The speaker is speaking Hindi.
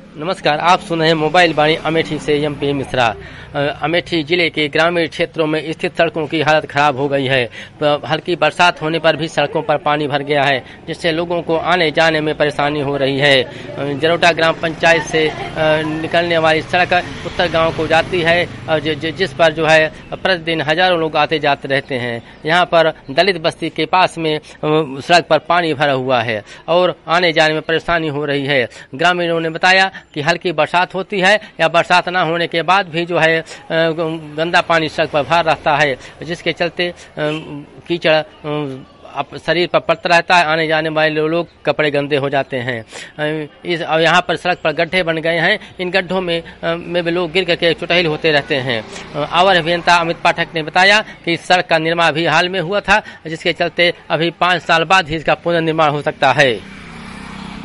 नमस्कार, आप सुन रहे हैं मोबाइल वाणी अमेठी से एमपी मिश्रा। अमेठी जिले के ग्रामीण क्षेत्रों में स्थित सड़कों की हालत खराब हो गई है। हल्की बरसात होने पर भी सड़कों पर पानी भर गया है, जिससे लोगों को आने जाने में परेशानी हो रही है। जरोटा ग्राम पंचायत से निकलने वाली सड़क उत्तर गांव को जाती है, जिस पर जो है प्रतिदिन हजारों लोग आते जाते रहते हैं। यहाँ पर दलित बस्ती के पास में सड़क पर पानी भरा हुआ है और आने जाने में परेशानी हो रही है। ग्रामीणों ने बताया कि हल्की बरसात होती है या बरसात न होने के बाद भी जो है गंदा पानी सड़क पर भर रहता है, जिसके चलते कीचड़ शरीर पर पड़ता रहता है। आने जाने वाले लोग कपड़े गंदे हो जाते हैं। यहाँ पर सड़क पर गड्ढे बन गए हैं। इन गड्ढों में भी लोग गिर करके चुटैल होते रहते हैं। अवर अभियंता अमित पाठक ने बताया कि इस सड़क का निर्माण भी हाल में हुआ था, जिसके चलते अभी 5 साल बाद ही इसका पुनर्निर्माण हो सकता है।